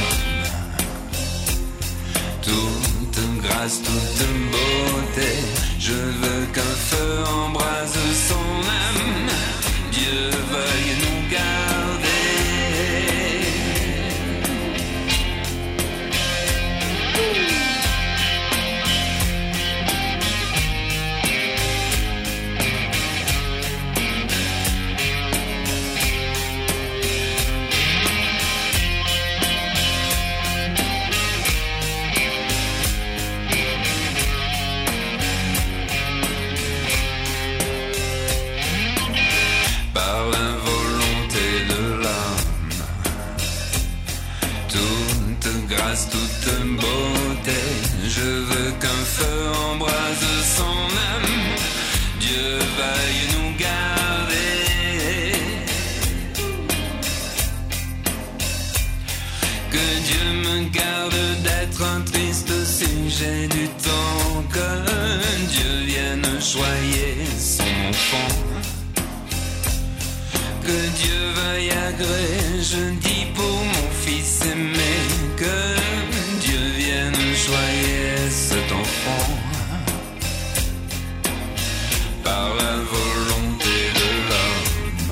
l'homme, toute grâce, toute beauté. Je veux qu'un feu embrase son âme, Dieu veuille nous garder. toute grâce, toute beauté. Je veux qu'un feu embrase son âme. Dieu veuille nous garder. Que Dieu me garde d'être un triste sujet du temps. Que Dieu vienne choyer son enfant. Que Dieu veuille agréer, je dis pour mon fils aimé. Que Dieu vienne choyer cet enfant. Par la volonté de l'homme.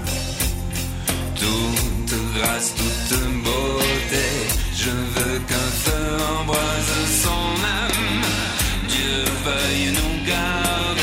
Toute grâce, toute beauté. Je veux qu'un feu embrase son âme. Dieu veuille nous garder.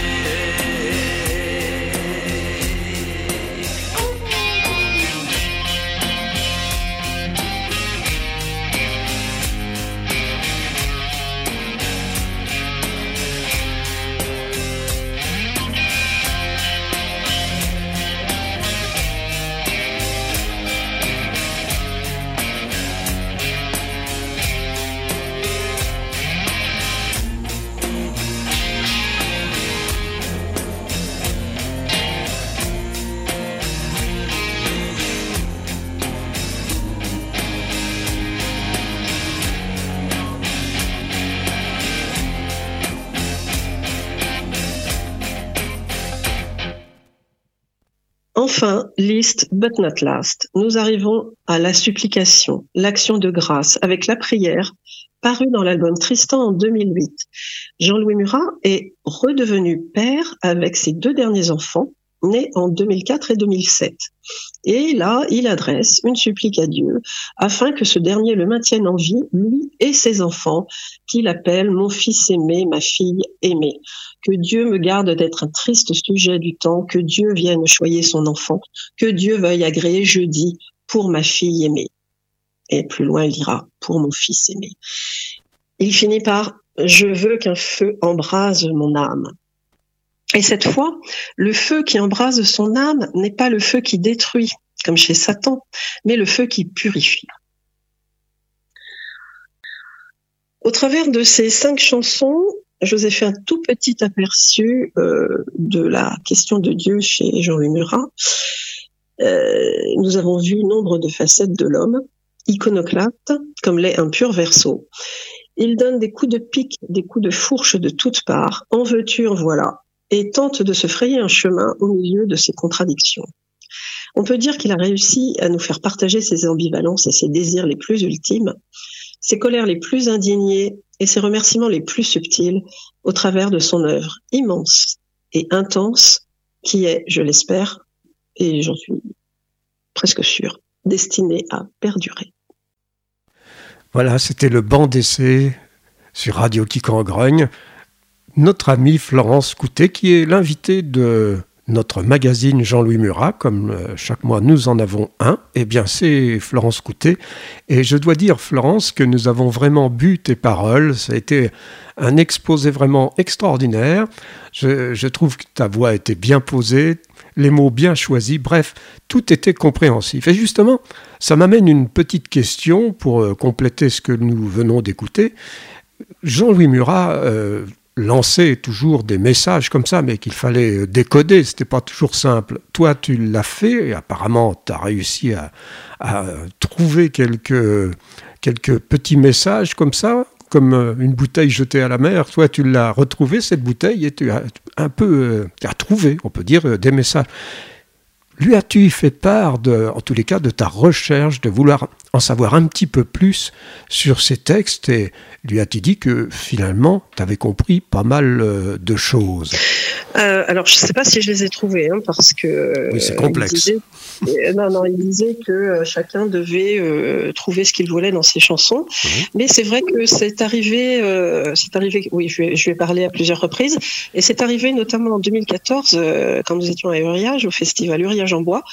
Enfin, last but not last, nous arrivons à la supplication, l'action de grâce avec la prière, paru dans l'album Tristan en 2008. Jean-Louis Murat est redevenu père avec ses 2 derniers enfants, nés en 2004 et 2007. Et là, il adresse une supplique à Dieu afin que ce dernier le maintienne en vie, lui et ses enfants, qu'il appelle « mon fils aimé, ma fille aimée ». Que Dieu me garde d'être un triste sujet du temps, que Dieu vienne choyer son enfant, que Dieu veuille agréer, je dis, pour ma fille aimée. Et plus loin, il dira, pour mon fils aimé. Il finit par « je veux qu'un feu embrase mon âme ». Et cette fois, le feu qui embrase son âme n'est pas le feu qui détruit, comme chez Satan, mais le feu qui purifie. Au travers de ces 5 chansons, je vous ai fait un tout petit aperçu de la question de Dieu chez Jean-Louis Murat. Nous avons vu nombre de facettes de l'homme, iconoclate, comme l'est un pur verso. Il donne des coups de pique, des coups de fourche de toutes parts, en veux-tu, en voilà, et tente de se frayer un chemin au milieu de ses contradictions. On peut dire qu'il a réussi à nous faire partager ses ambivalences et ses désirs les plus ultimes, ses colères les plus indignées et ses remerciements les plus subtils au travers de son œuvre immense et intense qui est, je l'espère, et j'en suis presque sûre, destinée à perdurer. Voilà, c'était le banc d'essai sur Radio Quicangrogne. Notre amie Florence Coutet, qui est l'invitée de notre magazine Jean-Louis Murat, comme chaque mois nous en avons un, eh bien c'est Florence Coutet. Et je dois dire, Florence, que nous avons vraiment bu tes paroles. Ça a été un exposé vraiment extraordinaire. Je trouve que ta voix était bien posée, les mots bien choisis, bref, tout était compréhensif. Et justement, ça m'amène une petite question pour compléter ce que nous venons d'écouter. Jean-Louis Murat lançait toujours des messages comme ça, mais qu'il fallait décoder, c'était pas toujours simple. Toi, tu l'as fait, et apparemment, tu as réussi à trouver quelques petits messages comme ça, comme une bouteille jetée à la mer. Toi, tu l'as retrouvée, cette bouteille, et tu as trouvé, on peut dire, des messages. Lui as-tu fait part, en tous les cas, de ta recherche, de vouloir en savoir un petit peu plus sur ces textes, et lui as-tu dit que finalement, tu avais compris pas mal de choses? Alors, je ne sais pas si je les ai trouvés, parce que... Oui, c'est complexe. Il disait que chacun devait trouver ce qu'il voulait dans ses chansons. Mmh. Mais c'est vrai que c'est arrivé, oui, je vais parler à plusieurs reprises, et c'est arrivé notamment en 2014, quand nous étions à Uriage, au festival Uriage en voix.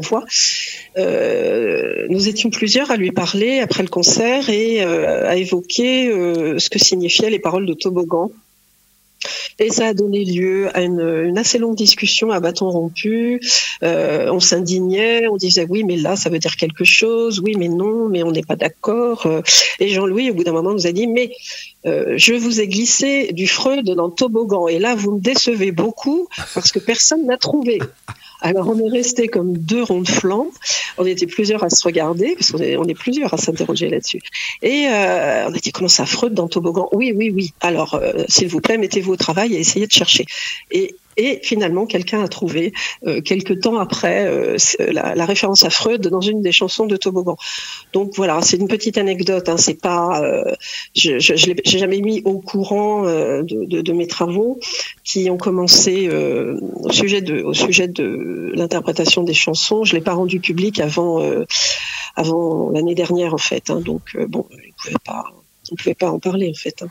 Nous étions plusieurs à lui parler après le concert et à évoquer ce que signifiaient les paroles de Toboggan. Et ça a donné lieu à une assez longue discussion à bâton rompu. On s'indignait, on disait oui, mais là, ça veut dire quelque chose. Oui, mais non, mais on n'est pas d'accord. Et Jean-Louis, au bout d'un moment, nous a dit mais je vous ai glissé du Freud dans le toboggan. Et là, vous me décevez beaucoup parce que personne n'a trouvé. Alors, on est resté comme deux ronds de flanc. On était plusieurs à se regarder, parce qu'on est plusieurs à s'interroger là-dessus. Et on a dit, comment ça, Freud dans le toboggan ? Oui. Alors, s'il vous plaît, mettez-vous au travail et essayez de chercher. Et finalement, quelqu'un a trouvé, quelques temps après, la référence à Freud dans une des chansons de Toboggan. Donc voilà, c'est une petite anecdote. Hein, c'est pas, j'ai jamais mis au courant de mes travaux qui ont commencé au sujet de l'interprétation des chansons. Je l'ai pas rendu public avant l'année dernière en fait. Hein, donc bon, on pouvait pas en parler en fait. Hein.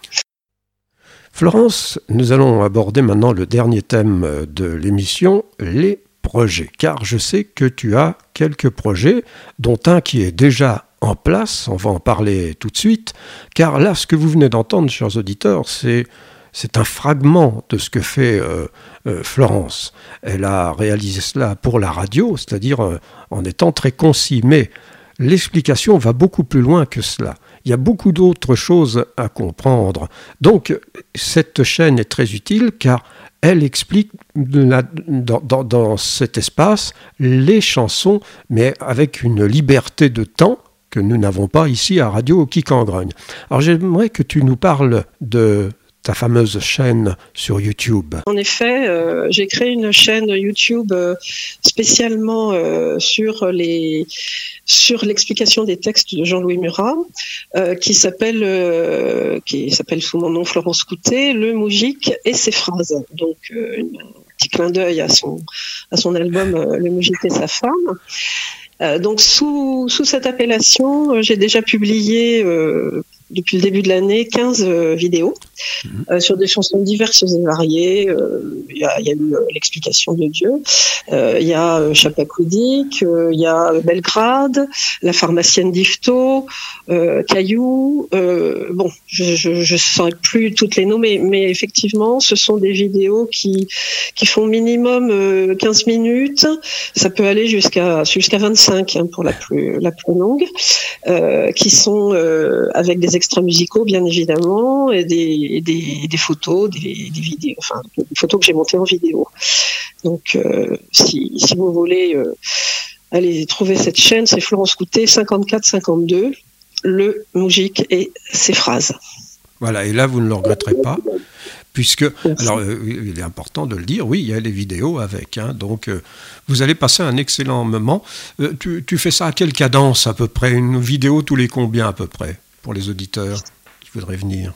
Florence, nous allons aborder maintenant le dernier thème de l'émission, les projets. Car je sais que tu as quelques projets, dont un qui est déjà en place, on va en parler tout de suite. Car là, ce que vous venez d'entendre, chers auditeurs, c'est un fragment de ce que fait Florence. Elle a réalisé cela pour la radio, c'est-à-dire en étant très concis. Mais l'explication va beaucoup plus loin que cela. Il y a beaucoup d'autres choses à comprendre. Donc, cette chaîne est très utile car elle explique dans cet espace les chansons, mais avec une liberté de temps que nous n'avons pas ici à Radio Quicangrogne. Alors, j'aimerais que tu nous parles de ta fameuse chaîne sur YouTube. En effet, j'ai créé une chaîne YouTube spécialement sur l'explication des textes de Jean-Louis Murat, qui s'appelle sous mon nom Florence Coutet, Le Moujik et ses phrases. Donc un petit clin d'œil à son album Le Moujik et sa femme. Donc sous cette appellation, j'ai déjà publié depuis le début de l'année 15 vidéos sur des chansons diverses et variées. Il y a eu l'explication de Dieu, il y a Chapakoudik, il y a Belgrade, la pharmacienne d'Yvetot, Caillou. Bon, je saurais plus toutes les nommer, mais effectivement, ce sont des vidéos qui font minimum 15 minutes. Ça peut aller jusqu'à 25 hein, pour la plus longue, qui sont avec des extraits musicaux bien évidemment et des photos, des vidéos, enfin des photos que j'ai montées en vidéo. Donc si vous voulez aller trouver cette chaîne, c'est Florence Coutet 5452, Le Moujik et ses phrases. Voilà, et là vous ne le regretterez pas. Puisque, alors il est important de le dire, oui, il y a les vidéos avec, hein, donc vous allez passer un excellent moment. Tu fais ça à quelle cadence à peu près? Une vidéo tous les combien à peu près, pour les auditeurs qui voudraient venir?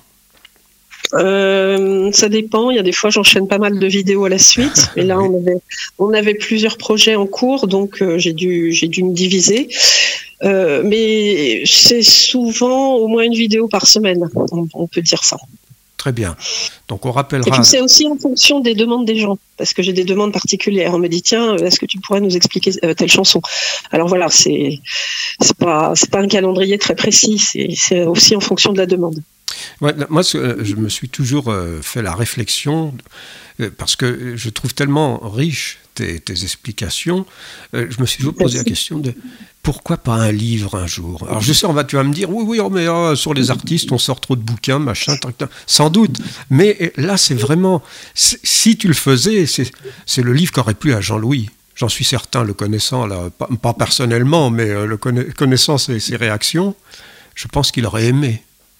Ça dépend, il y a des fois j'enchaîne pas mal de vidéos à la suite, mais là oui. on avait plusieurs projets en cours, donc j'ai dû me diviser. Mais c'est souvent au moins une vidéo par semaine, on peut dire ça. Très bien. Donc on rappellera. Et puis c'est aussi en fonction des demandes des gens, parce que j'ai des demandes particulières. On me dit tiens, est-ce que tu pourrais nous expliquer telle chanson? Alors voilà, c'est pas un calendrier très précis. C'est aussi en fonction de la demande. Ouais, moi, je me suis toujours fait la réflexion parce que je trouve tellement riche tes explications. Je me suis toujours posé la question de pourquoi pas un livre un jour. Alors je sais, tu vas me dire oui, mais sur les artistes, on sort trop de bouquins, machin, sans doute. Mais là, c'est vraiment, si tu le faisais, c'est le livre qu'aurait plu à Jean-Louis. J'en suis certain, le connaissant, là, pas personnellement, mais connaissant ses réactions, je pense qu'il aurait aimé.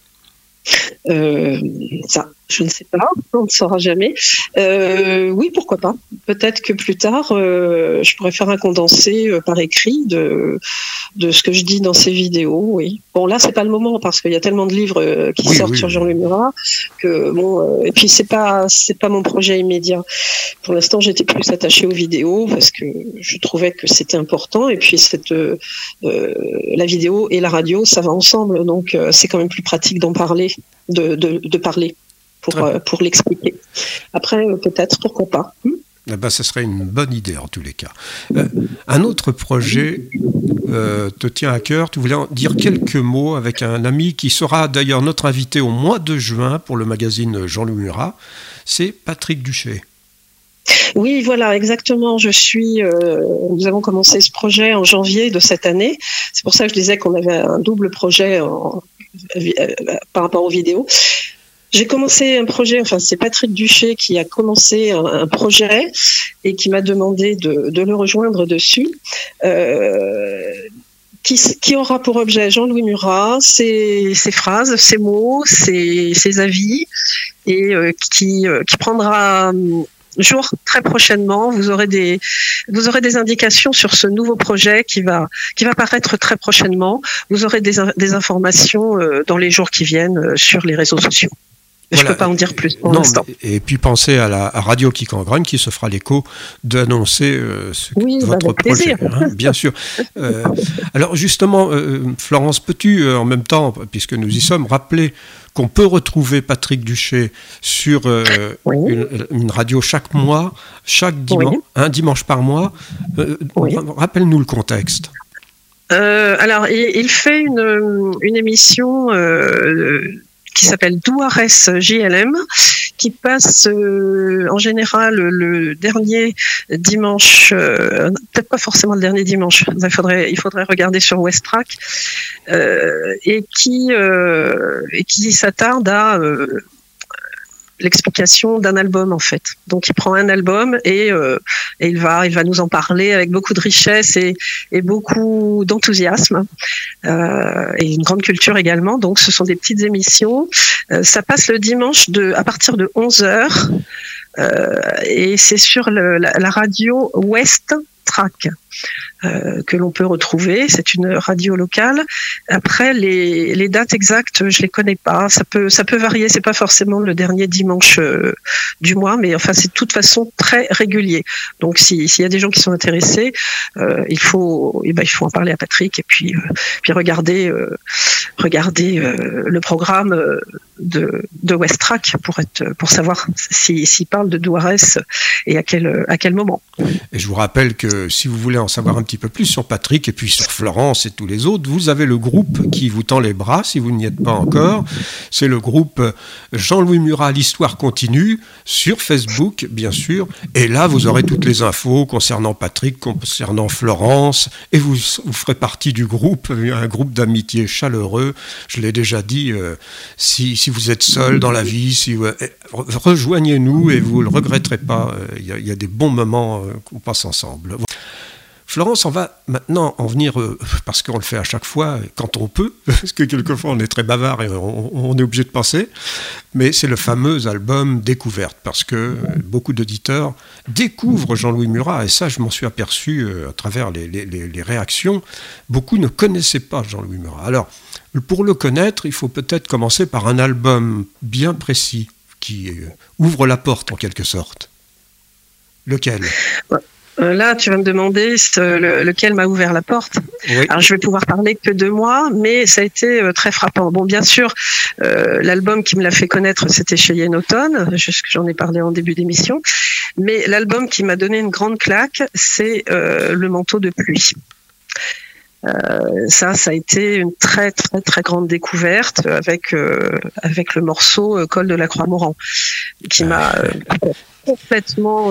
Ça, je ne sais pas, on ne saura jamais. Oui, pourquoi pas. Peut-être que plus tard, je pourrais faire un condensé par écrit de ce que je dis dans ces vidéos. Oui. Bon, là, c'est pas le moment parce qu'il y a tellement de livres qui sortent sur Jean-Louis Murat que bon. Et puis c'est pas mon projet immédiat. Pour l'instant, j'étais plus attachée aux vidéos parce que je trouvais que c'était important. Et puis la vidéo et la radio, ça va ensemble, donc c'est quand même plus pratique d'en parler. De parler pour l'expliquer. Après, peut-être, pourquoi pas. Eh ben, ce serait une bonne idée en tous les cas. Un autre projet te tient à cœur. Tu voulais en dire quelques mots avec un ami qui sera d'ailleurs notre invité au mois de juin pour le magazine Jean-Louis Murat. C'est Patrick Duché. Oui, voilà, exactement. Nous avons commencé ce projet en janvier de cette année. C'est pour ça que je disais qu'on avait un double projet par rapport aux vidéos. J'ai commencé un projet, c'est Patrick Duché qui a commencé un projet et qui m'a demandé de le rejoindre dessus, qui aura pour objet Jean-Louis Murat, ses phrases, ses mots, ses avis, et qui prendra jour très prochainement. Vous aurez des indications sur ce nouveau projet qui va paraître très prochainement. Vous aurez des informations dans les jours qui viennent sur les réseaux sociaux. Voilà. Je ne peux pas en dire plus pour l'instant. Et puis pensez à Radio Kik en Grogne qui se fera l'écho d'annoncer votre projet. Bien sûr. Alors justement, Florence, peux-tu en même temps, puisque nous y sommes, rappeler qu'on peut retrouver Patrick Duché sur une radio chaque mois, un dimanche par mois. Rappelle-nous le contexte. Alors, il fait une émission qui s'appelle Douarès JLM, qui passe en général le dernier dimanche, peut-être pas forcément le dernier dimanche, il faudrait regarder sur Westrack, et qui s'attarde à l'explication d'un album en fait. Donc il prend un album et il va nous en parler avec beaucoup de richesse et beaucoup d'enthousiasme et une grande culture également. Donc ce sont des petites émissions. Ça passe le dimanche à partir de 11h et c'est sur la radio West Track que l'on peut retrouver. C'est une radio locale. Après, les dates exactes, je les connais pas. Ça peut varier. C'est pas forcément le dernier dimanche du mois, mais enfin, c'est de toute façon très régulier. Donc, s'il y a des gens qui sont intéressés, il faut en parler à Patrick et puis regarder le programme de Westrack pour savoir s'il parle de Douarès et à quel moment. Et je vous rappelle que si vous voulez en savoir un petit peu plus sur Patrick et puis sur Florence et tous les autres, vous avez le groupe qui vous tend les bras si vous n'y êtes pas encore. C'est le groupe Jean-Louis Murat, l'histoire continue, sur Facebook bien sûr. Et là, vous aurez toutes les infos concernant Patrick, concernant Florence, et vous ferez partie du groupe, un groupe d'amitié chaleureux. Je l'ai déjà dit, si vous êtes seul dans la vie, rejoignez-nous et vous ne le regretterez pas. Il y a des bons moments qu'on passe ensemble. Florence, on va maintenant en venir, parce qu'on le fait à chaque fois, quand on peut, parce que quelquefois on est très bavard et on est obligé de passer, mais c'est le fameux album Découverte, parce que beaucoup d'auditeurs découvrent Jean-Louis Murat, et ça je m'en suis aperçu à travers les réactions. Beaucoup ne connaissaient pas Jean-Louis Murat. Alors, pour le connaître, il faut peut-être commencer par un album bien précis, qui ouvre la porte en quelque sorte. Lequel ? Là, tu vas me demander lequel m'a ouvert la porte. Oui. Alors, je vais pouvoir parler que de moi, mais ça a été très frappant. Bon, bien sûr, l'album qui me l'a fait connaître, c'était Cheyenne Automne. J'en ai parlé en début d'émission. Mais l'album qui m'a donné une grande claque, c'est Le Manteau de pluie. Ça a été une très très très grande découverte avec le morceau Col de la Croix-Morand, qui m'a complètement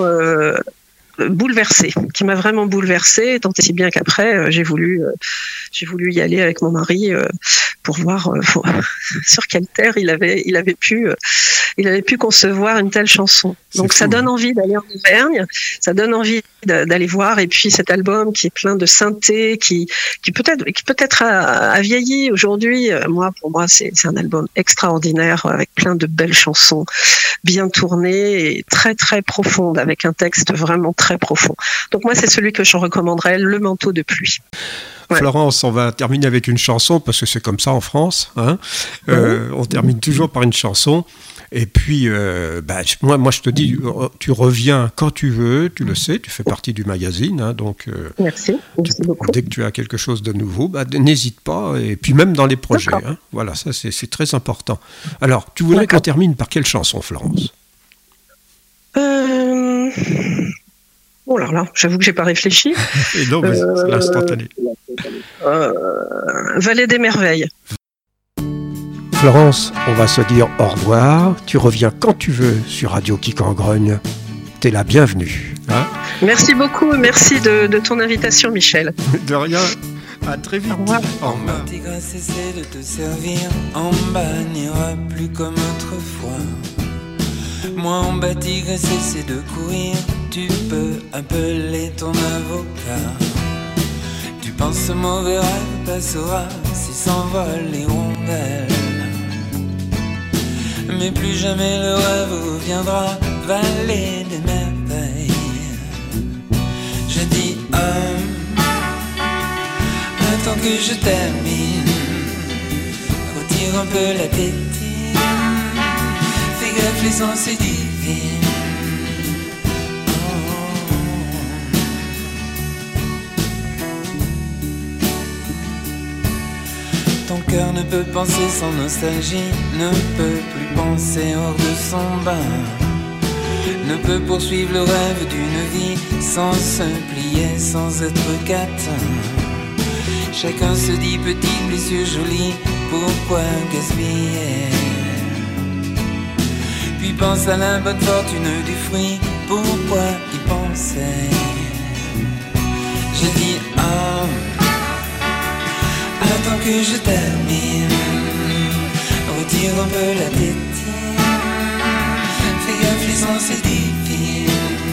qui m'a vraiment bouleversée, tant et si bien qu'après j'ai voulu y aller avec mon mari pour voir sur quelle terre il avait pu concevoir une telle chanson. Donc ça donne envie d'aller en Auvergne, ça donne envie d'aller voir, et puis cet album qui est plein de synthé, qui peut-être a vieilli aujourd'hui. Pour moi c'est un album extraordinaire avec plein de belles chansons bien tournées et très très profondes, avec un texte vraiment très profond. Donc moi c'est celui que je recommanderais, Le Manteau de pluie. Ouais. Florence, on va terminer avec une chanson, parce que c'est comme ça en France, hein. On termine toujours par une chanson. Et puis, moi, je te dis, tu reviens quand tu veux, tu le sais, tu fais partie du magazine, hein, donc merci beaucoup. Dès que tu as quelque chose de nouveau, n'hésite pas, et puis même dans les projets, hein, voilà, ça c'est très important. Alors, tu voudrais qu'on termine par quelle chanson, Florence ? Oh là là, j'avoue que j'ai pas réfléchi. Et non, mais c'est l'instantané. Vallée des Merveilles. Florence, on va se dire au revoir. Tu reviens quand tu veux sur Radio Quicangrogne. T'es la bienvenue. Hein? Merci beaucoup, merci de ton invitation, Michel. De rien. À très vite. Au revoir. En bas, Tigresse essaie de te servir. En bas, n'ira plus comme autrefois. Moi, en bas, Tigresse essaie de courir. Tu peux appeler ton avocat. Tu penses ce mauvais rêve passera si s'envolent les rondelles. Mais plus jamais le rêve reviendra. Vallée des merveilles. Je dis attends que je termine. Retire un peu la tétine. Fais gaffe, les sons c'est divine. Ton cœur ne peut penser sans nostalgie, ne peut plus penser hors de son bain, ne peut poursuivre le rêve d'une vie sans se plier, sans être catin. Chacun se dit petite blessure jolie, pourquoi gaspiller? Puis pense à la bonne fortune du fruit, pourquoi y penser? J'ai dit attends que je termine. Retire un peu la tétine. Fais gaffe, les sons c'est divine.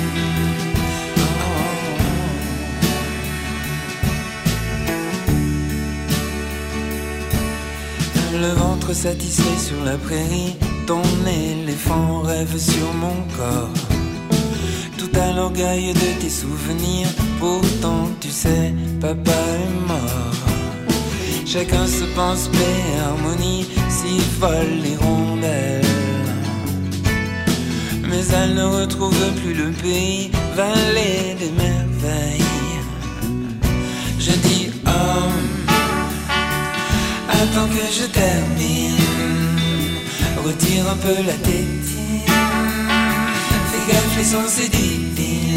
Le ventre satisfait sur la prairie. Ton éléphant rêve sur mon corps. Tout à l'orgueil de tes souvenirs. Pourtant tu sais, papa est mort. Chacun se pense paix et harmonie, si volent les rondelles. Mais elle ne retrouve plus le pays, vallée des merveilles. Je dis attends que je termine. Retire un peu la tétine. Fais gaffe, les sons c'est divine.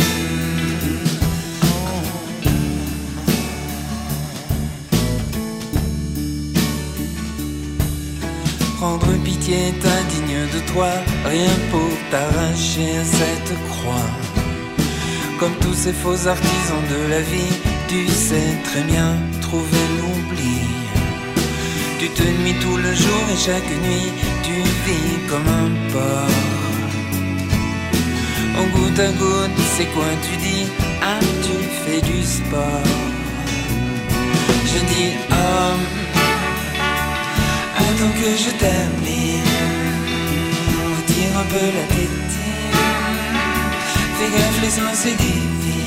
Prendre pitié est indigne de toi, rien pour t'arracher à cette croix. Comme tous ces faux artisans de la vie, tu sais très bien trouver l'oubli. Tu te nuis tout le jour et chaque nuit, tu vis comme un porc. Au goutte à goutte, c'est quoi tu dis? Ah, tu fais du sport. Je dis attends que je termine. Retire un peu la tétine. Fais gaffe, les sons c'est divine.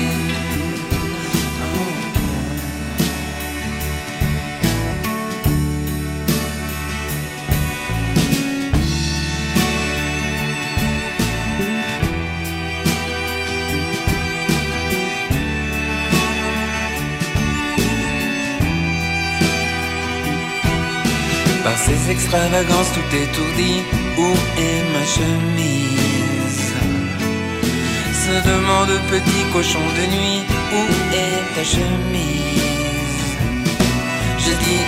Par ces extravagances tout étourdi, où est ma chemise? Se demande petit cochon de nuit, où est ta chemise? Je dis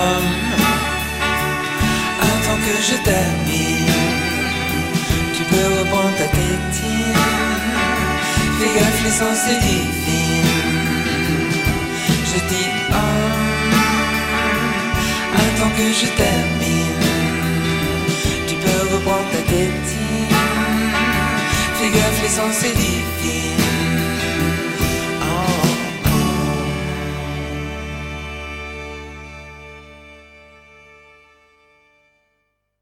attends que je termine. Tu peux reprendre ta tétine. Fais gaffe, les sons c'est divine. Je dis attends que je termine. Tu peux reprendre ta tétine. Fais gaffe, les sons c'est divine.